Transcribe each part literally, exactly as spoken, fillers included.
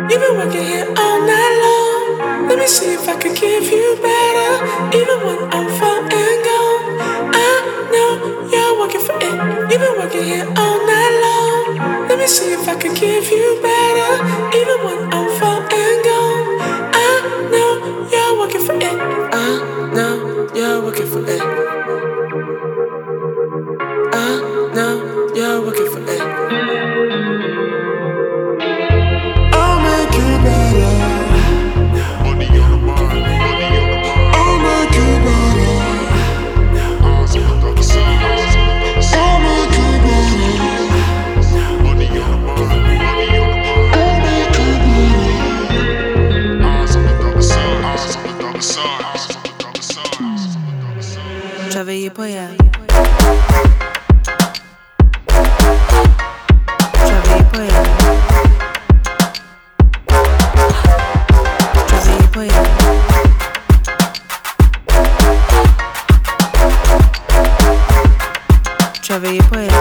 You've been working here all night long. Let me see if I can give you better. Even when I'm far and gone, I know you're working for it. You've been working here all night long. Let me see if I can give you better. Even when I'm far and gone, I know you're working for it. I know you're working for it. I know you're working for it. I'll make you better. Money on the mind, money on the mind. I'll make you better. Eyes on the other side, eyes on the other side. I'll make you better. Money on the mind, money on the mind. I'll make you better. Eyes on the other side, eyes on the other side, eyes on the other side. Travailler pour elle. Travailler pour elle.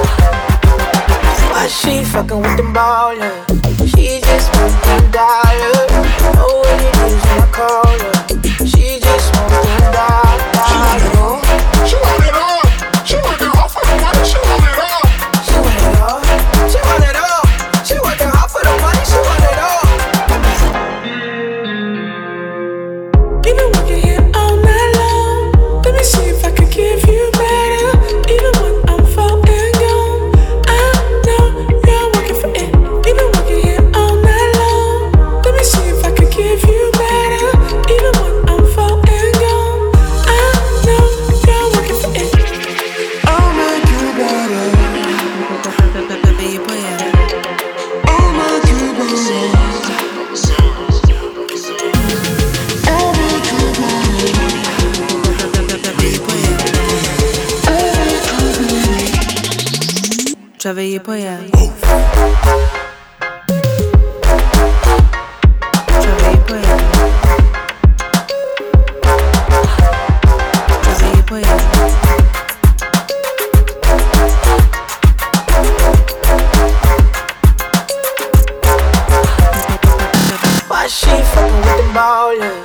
Why she fucking with them ballers? She just wants them dollars. Know what it is when I call her. She just wants them dollars. She want it all. She want it all for the money. She want it all. She want it all. She want it all. She working hard for the money. She want it all. You've been working here all night long. Let me see if I can give you better. Even when I'm far and gone, I know you're working for it. You've been working here all night long. Let me see if I can give you better. Even when I'm far and gone, I know you're working for it. I'll make you better. Travailler pour elle. I'll make you better. I'll make you better. Travailler pour elle. Travailler pour elle. Travailler pour elle. Why she fucking with them ballers?